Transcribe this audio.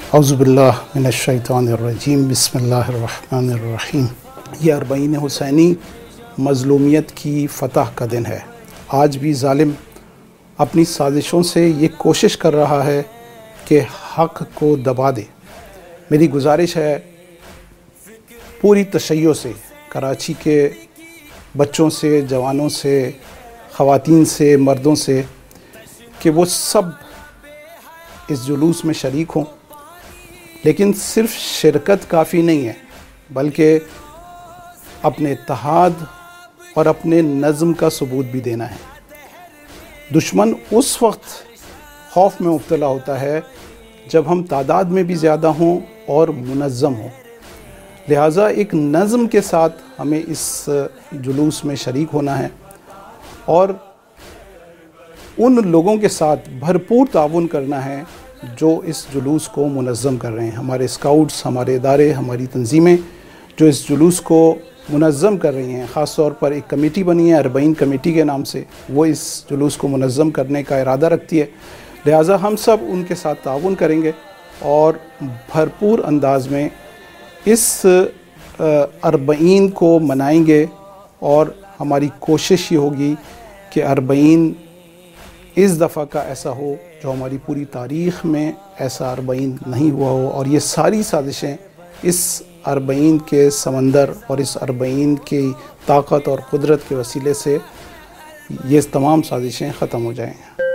اعوذ باللہ من الشیطان الرجیم، بسم اللہ الرحمن الرحیم۔ یہ اربعین حسینی مظلومیت کی فتح کا دن ہے۔ آج بھی ظالم اپنی سازشوں سے یہ کوشش کر رہا ہے کہ حق کو دبا دے۔ میری گزارش ہے پوری تشیع سے، کراچی کے بچوں سے، جوانوں سے، خواتین سے، مردوں سے، کہ وہ سب اس جلوس میں شریک ہوں۔ لیکن صرف شرکت کافی نہیں ہے، بلکہ اپنے اتحاد اور اپنے نظم کا ثبوت بھی دینا ہے۔ دشمن اس وقت خوف میں مبتلا ہوتا ہے جب ہم تعداد میں بھی زیادہ ہوں اور منظم ہوں۔ لہٰذا ایک نظم کے ساتھ ہمیں اس جلوس میں شریک ہونا ہے اور ان لوگوں کے ساتھ بھرپور تعاون کرنا ہے جو اس جلوس کو منظم کر رہے ہیں۔ ہمارے اسکاؤٹس، ہمارے ادارے، ہماری تنظیمیں جو اس جلوس کو منظم کر رہی ہیں، خاص طور پر ایک کمیٹی بنی ہے اربعین کمیٹی کے نام سے، وہ اس جلوس کو منظم کرنے کا ارادہ رکھتی ہے۔ لہٰذا ہم سب ان کے ساتھ تعاون کریں گے اور بھرپور انداز میں اس اربعین کو منائیں گے، اور ہماری کوشش یہ ہوگی کہ اربعین اس دفعہ کا ایسا ہو جو ہماری پوری تاریخ میں ایسا اربعین نہیں ہوا ہو، اور یہ ساری سازشیں اس اربعین کے سمندر اور اس اربعین کی طاقت اور قدرت کے وسیلے سے یہ تمام سازشیں ختم ہو جائیں۔